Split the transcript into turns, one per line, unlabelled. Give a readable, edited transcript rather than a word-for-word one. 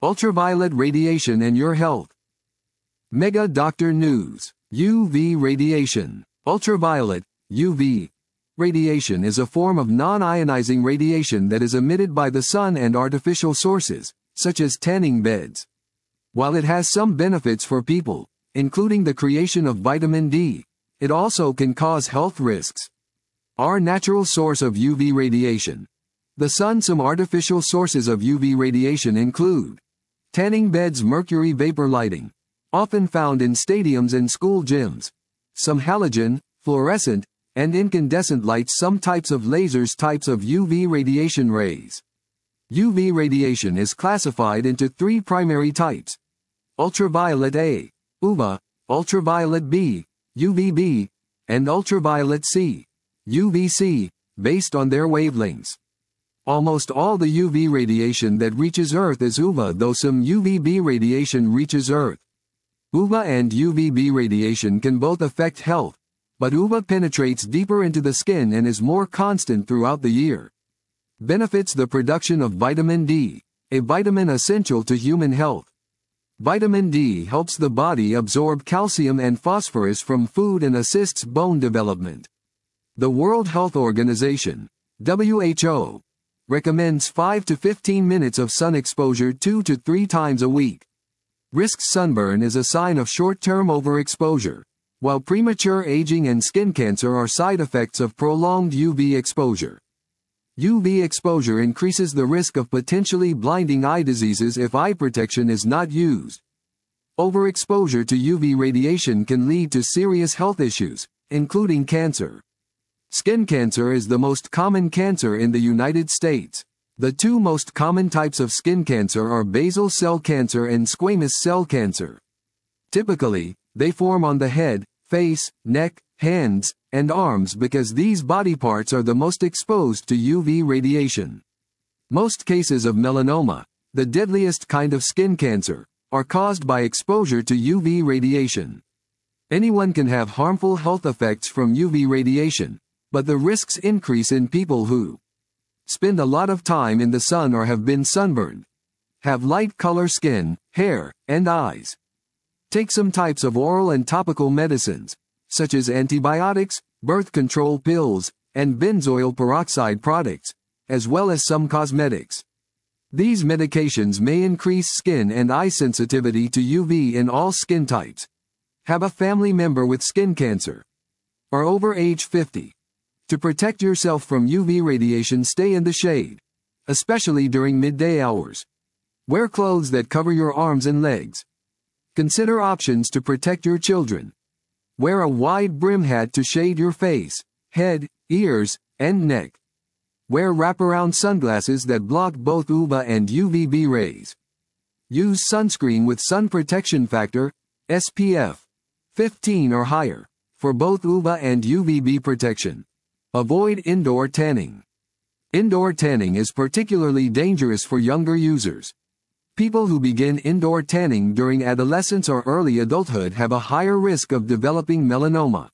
Ultraviolet radiation and your health. Mega Doctor News. UV radiation. Ultraviolet, UV, radiation is a form of non-ionizing radiation that is emitted by the sun and artificial sources, such as tanning beds. While it has some benefits for people, including the creation of vitamin D, it also can cause health risks. Our natural source of UV radiation. The sun. Some artificial sources of UV radiation include tanning beds, mercury vapor lighting, often found in stadiums and school gyms. Some halogen, fluorescent, and incandescent lights. Some types of lasers. Types of UV radiation rays. UV radiation is classified into three primary types: ultraviolet A, UVA, ultraviolet B, UVB, and ultraviolet C, UVC, based on their wavelengths. Almost all the UV radiation that reaches Earth is UVA, though some UVB radiation reaches Earth. UVA and UVB radiation can both affect health, but UVA penetrates deeper into the skin and is more constant throughout the year. Benefits: the production of vitamin D, a vitamin essential to human health. Vitamin D helps the body absorb calcium and phosphorus from food and assists bone development. The World Health Organization, WHO, recommends 5 to 15 minutes of sun exposure 2 to 3 times a week. Risks: sunburn is a sign of short-term overexposure, while premature aging and skin cancer are side effects of prolonged UV exposure. UV exposure increases the risk of potentially blinding eye diseases if eye protection is not used. Overexposure to UV radiation can lead to serious health issues, including cancer. Skin cancer is the most common cancer in the United States. The two most common types of skin cancer are basal cell cancer and squamous cell cancer. Typically, they form on the head, face, neck, hands, and arms because these body parts are the most exposed to UV radiation. Most cases of melanoma, the deadliest kind of skin cancer, are caused by exposure to UV radiation. Anyone can have harmful health effects from UV radiation, but the risks increase in people who spend a lot of time in the sun or have been sunburned, have light color skin, hair, and eyes, take some types of oral and topical medicines, such as antibiotics, birth control pills, and benzoyl peroxide products, as well as some cosmetics. These medications may increase skin and eye sensitivity to UV in all skin types. Have a family member with skin cancer, or over age 50. To protect yourself from UV radiation, stay in the shade, especially during midday hours. Wear clothes that cover your arms and legs. Consider options to protect your children. Wear a wide brim hat to shade your face, head, ears, and neck. Wear wraparound sunglasses that block both UVA and UVB rays. Use sunscreen with sun protection factor, SPF, 15 or higher, for both UVA and UVB protection. Avoid indoor tanning. Indoor tanning is particularly dangerous for younger users. People who begin indoor tanning during adolescence or early adulthood have a higher risk of developing melanoma.